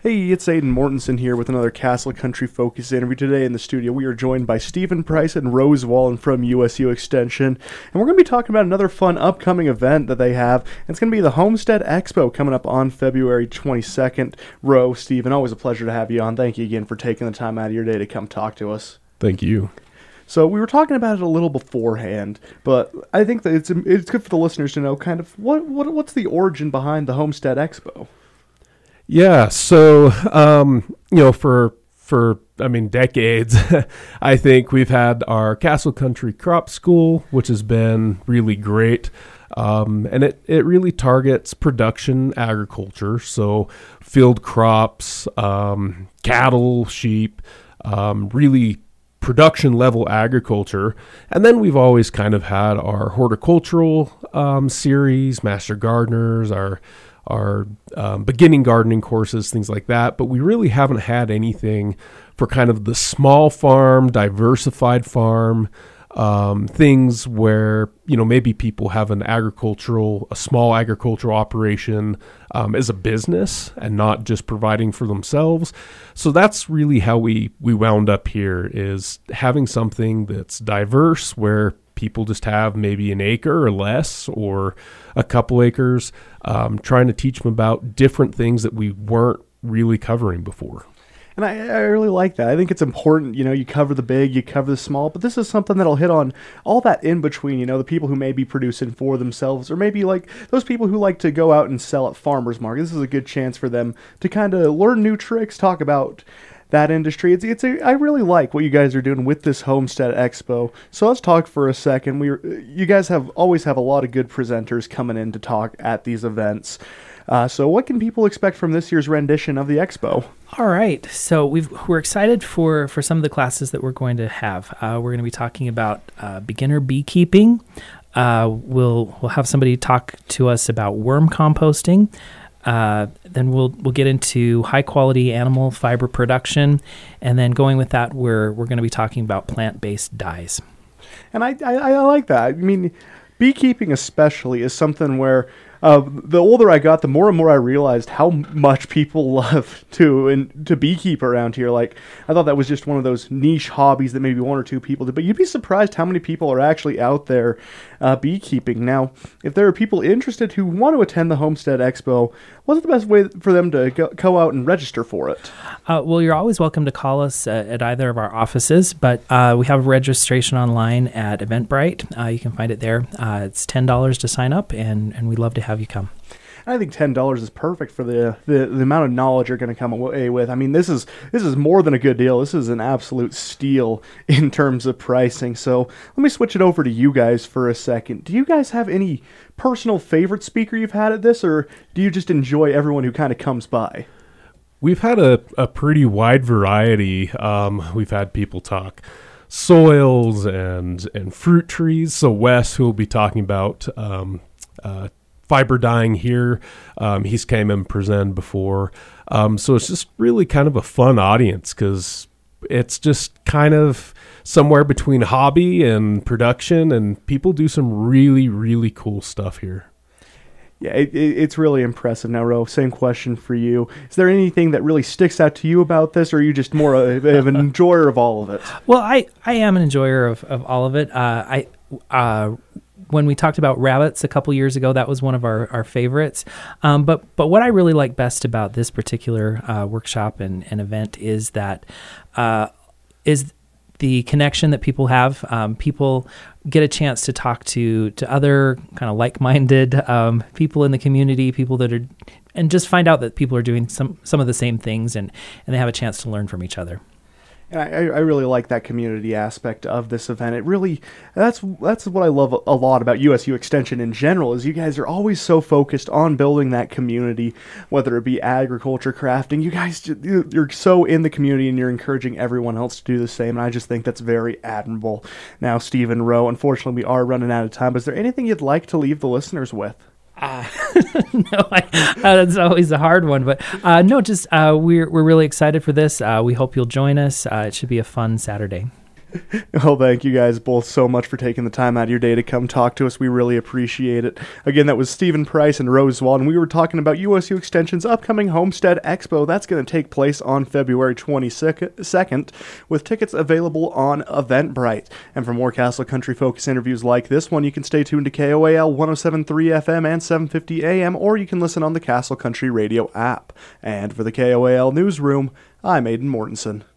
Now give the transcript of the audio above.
Hey, it's Aiden Mortensen here with another Castle Country Focus interview. Today in the studio, we are joined by Stephen Price and Rose Wallen from USU Extension. And we're going to be talking about another fun upcoming event that they have. It's going to be the Homestead Expo coming up on February 22nd. Rose, Stephen, always a pleasure to have you on. Thank you again for taking the time out of your day to come talk to us. Thank you. So we were talking about it a little beforehand, but I think that it's good for the listeners to know kind of what's the origin behind the Homestead Expo. Yeah, so for decades, I think we've had our Castle Country Crop School, which has been really great, and it really targets production agriculture, so field crops, cattle, sheep, really production level agriculture. And then we've always kind of had our horticultural series, Master Gardeners, our beginning gardening courses, things like that. But we really haven't had anything for kind of the small farm, diversified farm, things where, maybe people have a small agricultural operation as a business and not just providing for themselves. So that's really how we wound up here, is having something that's diverse where people just have maybe an acre or less or a couple acres, trying to teach them about different things that we weren't really covering before. And I really like that. I think it's important, you cover the big, you cover the small, but this is something that'll hit on all that in between, the people who may be producing for themselves, or maybe like those people who like to go out and sell at farmers market. This is a good chance for them to kind of learn new tricks, talk about that industry. I really like what you guys are doing with this Homestead Expo. So let's talk for a second. You guys always have a lot of good presenters coming in to talk at these events. So what can people expect from this year's rendition of the Expo? All right. So we're excited for some of the classes that we're going to have. We're going to be talking about beginner beekeeping. We'll have somebody talk to us about worm composting. Then we'll get into high quality animal fiber production, and then going with that, we're going to be talking about plant-based dyes. And I like that. I mean, beekeeping especially is something where the older I got, the more and more I realized how much people love to beekeep around here. Like, I thought that was just one of those niche hobbies that maybe one or two people did, but you'd be surprised how many people are actually out there beekeeping. Now, if there are people interested who want to attend the Homestead Expo, what's the best way for them to go out and register for it? Well, you're always welcome to call us at either of our offices, but we have registration online at Eventbrite. You can find it there. It's $10 to sign up, and we'd love to have you come. I think $10 is perfect for the amount of knowledge you're going to come away with. I mean, this is more than a good deal. This is an absolute steal in terms of pricing. So let me switch it over to you guys for a second. Do you guys have any personal favorite speaker you've had at this, or do you just enjoy everyone who kind of comes by? We've had a pretty wide variety. We've had people talk soils and fruit trees. So Wes, who will be talking about fiber dyeing here, he's came and presented before. So it's just really kind of a fun audience, because it's just kind of somewhere between hobby and production, and people do some really, really cool stuff here. Yeah, it's really impressive. Now, Ro, same question for you. Is there anything that really sticks out to you about this, or are you just more of an enjoyer of all of it? Well, I am an enjoyer of all of it. When we talked about rabbits a couple years ago, that was one of our favorites. But what I really like best about this particular workshop and event is that is the connection that people have. People get a chance to talk to other kind of like-minded people in the community, people that are, and just find out that people are doing some of the same things, and they have a chance to learn from each other. And I really like that community aspect of this event. It really, that's what I love a lot about USU Extension in general, is you guys are always so focused on building that community, whether it be agriculture, crafting. You guys, you're so in the community, and you're encouraging everyone else to do the same, and I just think that's very admirable. Now, Stephen, Rowe, unfortunately we are running out of time, but is there anything you'd like to leave the listeners with? No, that's always a hard one, but we're really excited for this. We hope you'll join us. It should be a fun Saturday. Well, thank you guys both so much for taking the time out of your day to come talk to us. We really appreciate it. Again, that was Stephen Price and Rose Wald, and we were talking about USU Extension's upcoming Homestead Expo. That's going to take place on February 22nd, with tickets available on Eventbrite. And for more Castle Country Focus interviews like this one, you can stay tuned to KOAL 107.3 FM and 750 AM, or you can listen on the Castle Country Radio app. And for the KOAL Newsroom, I'm Aidan Mortensen.